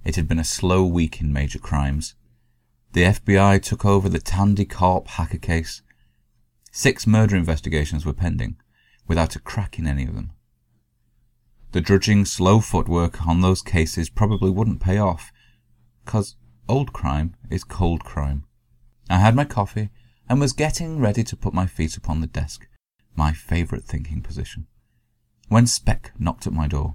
It had been a slow week in major crimes. The FBI took over the Tandy Corp hacker case. 6 murder investigations were pending, without a crack in any of them. The drudging, slow footwork on those cases probably wouldn't pay off, 'cause old crime is cold crime. I had my coffee and was getting ready to put my feet upon the desk, my favourite thinking position, when Speck knocked at my door.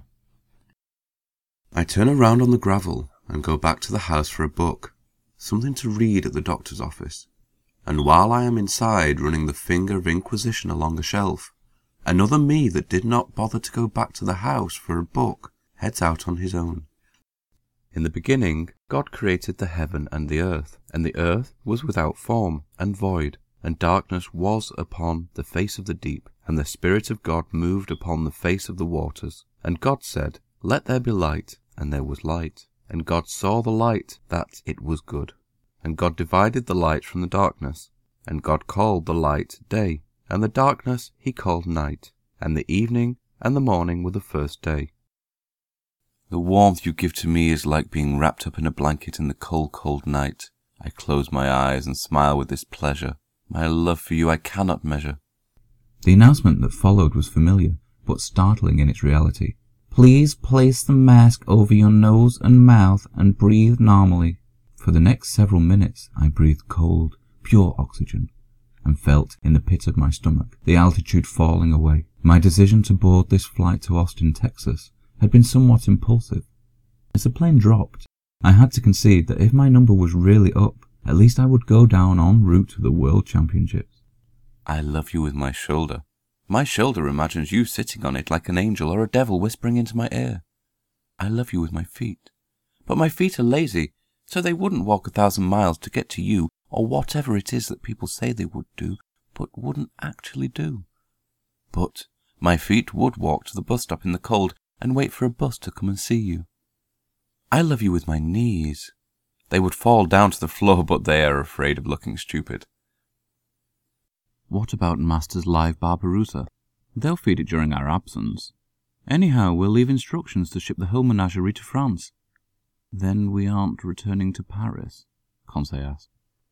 I turn around on the gravel and go back to the house for a book, something to read at the doctor's office, and while I am inside running the finger of Inquisition along a shelf, another me that did not bother to go back to the house for a book heads out on his own. In the beginning, God created the heaven and the earth was without form and void, and darkness was upon the face of the deep, and the Spirit of God moved upon the face of the waters. And God said, Let there be light, and there was light. And God saw the light, that it was good. And God divided the light from the darkness. And God called the light day, and the darkness he called night. And the evening and the morning were the first day. The warmth you give to me is like being wrapped up in a blanket in the cold, cold night. I close my eyes and smile with this pleasure. My love for you I cannot measure. The announcement that followed was familiar, but startling in its reality. Please place the mask over your nose and mouth and breathe normally. For the next several minutes I breathed cold, pure oxygen, and felt in the pit of my stomach the altitude falling away. My decision to board this flight to Austin, Texas, had been somewhat impulsive. As the plane dropped, I had to concede that if my number was really up, at least I would go down en route to the World Championships. I love you with my shoulder. My shoulder imagines you sitting on it like an angel or a devil whispering into my ear. I love you with my feet. But my feet are lazy, so they wouldn't walk 1,000 miles to get to you or whatever it is that people say they would do, but wouldn't actually do. But my feet would walk to the bus stop in the cold and wait for a bus to come and see you. I love you with my knees. They would fall down to the floor, but they are afraid of looking stupid. What about Master's live Barbaroussa? They'll feed it during our absence. Anyhow, we'll leave instructions to ship the whole menagerie to France. Then we aren't returning to Paris? Conseil asked.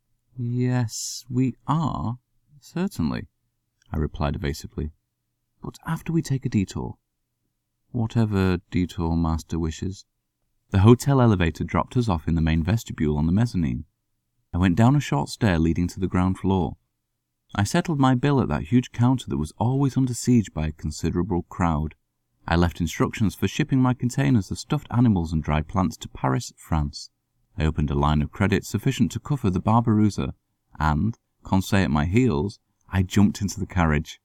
Yes, we are, certainly, I replied evasively. But after we take a detour. Whatever detour Master wishes. The hotel elevator dropped us off in the main vestibule on the mezzanine. I went down a short stair leading to the ground floor. I settled my bill at that huge counter that was always under siege by a considerable crowd. I left instructions for shipping my containers of stuffed animals and dry plants to Paris, France. I opened a line of credit sufficient to cover the Barbaroussa, and, Conseil at my heels, I jumped into the carriage.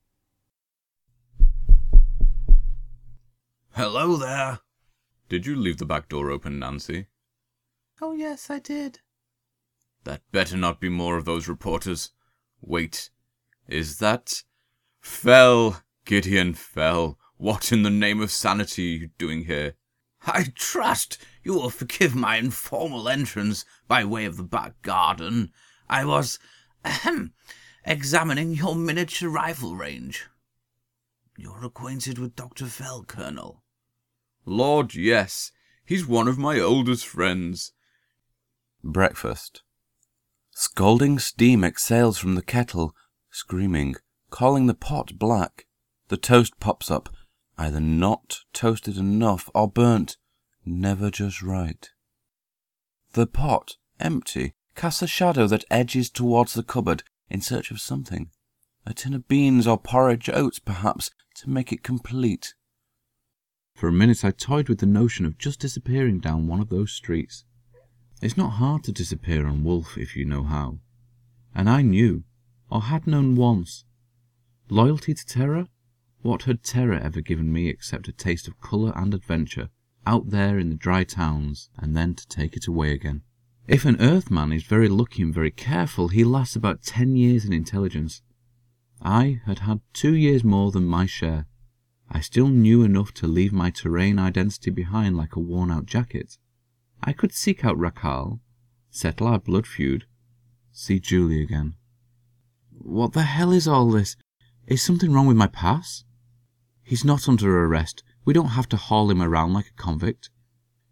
Hello there. Did you leave the back door open, Nancy? Oh, yes, I did. That better not be more of those reporters. Wait, is that... Fell, Gideon Fell. What in the name of sanity are you doing here? I trust you will forgive my informal entrance by way of the back garden. I was, examining your miniature rifle range. You're acquainted with Dr. Fell, Colonel? Lord, yes. He's one of my oldest friends. Breakfast. Scalding steam exhales from the kettle, screaming, calling the pot black. The toast pops up, either not toasted enough or burnt, never just right. The pot, empty, casts a shadow that edges towards the cupboard in search of something. A tin of beans or porridge oats, perhaps, to make it complete. For a minute I toyed with the notion of just disappearing down one of those streets. It's not hard to disappear on Wolf if you know how. And I knew, or had known once. Loyalty to terror? What had terror ever given me except a taste of colour and adventure, out there in the dry towns, and then to take it away again? If an Earthman is very lucky and very careful, he lasts about 10 years in intelligence. I had had 2 years more than my share. I still knew enough to leave my terrain identity behind like a worn-out jacket. I could seek out Rakhal, settle our blood feud, see Julie again. What the hell is all this? Is something wrong with my pass? He's not under arrest. We don't have to haul him around like a convict.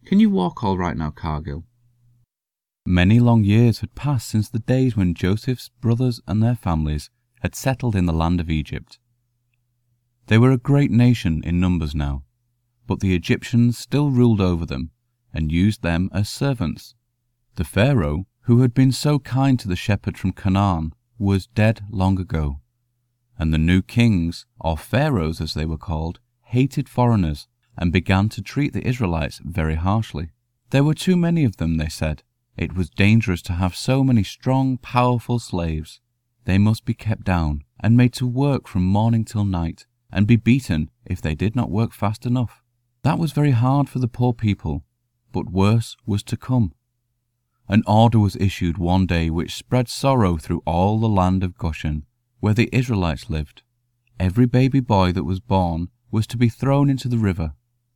Can you walk all right now, Cargill?" Many long years had passed since the days when Joseph's brothers and their families had settled in the land of Egypt. They were a great nation in numbers now, but the Egyptians still ruled over them and used them as servants. The Pharaoh, who had been so kind to the shepherd from Canaan, was dead long ago, and the new kings, or pharaohs as they were called, hated foreigners and began to treat the Israelites very harshly. There were too many of them, they said. It was dangerous to have so many strong, powerful slaves. They must be kept down and made to work from morning till night, and be beaten if they did not work fast enough. That was very hard for the poor people, but worse was to come. An order was issued one day which spread sorrow through all the land of Goshen, where the Israelites lived. Every baby boy that was born was to be thrown into the river.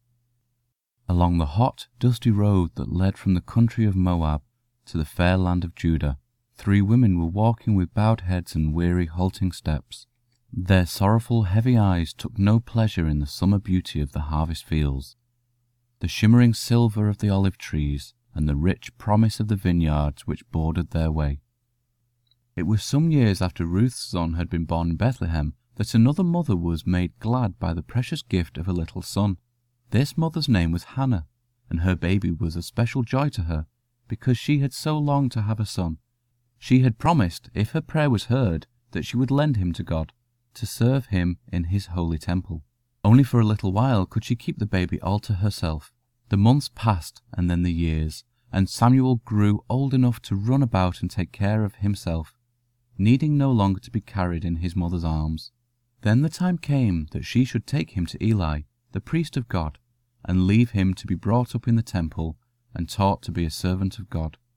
Along the hot, dusty road that led from the country of Moab to the fair land of Judah, 3 women were walking with bowed heads and weary, halting steps. Their sorrowful, heavy eyes took no pleasure in the summer beauty of the harvest fields, the shimmering silver of the olive trees, and the rich promise of the vineyards which bordered their way. It was some years after Ruth's son had been born in Bethlehem that another mother was made glad by the precious gift of a little son. This mother's name was Hannah, and her baby was a special joy to her, because she had so longed to have a son. She had promised, if her prayer was heard, that she would lend him to God, to serve him in his holy temple. Only for a little while could she keep the baby all to herself. The months passed, and then the years, and Samuel grew old enough to run about and take care of himself, needing no longer to be carried in his mother's arms. Then the time came that she should take him to Eli, the priest of God, and leave him to be brought up in the temple and taught to be a servant of God.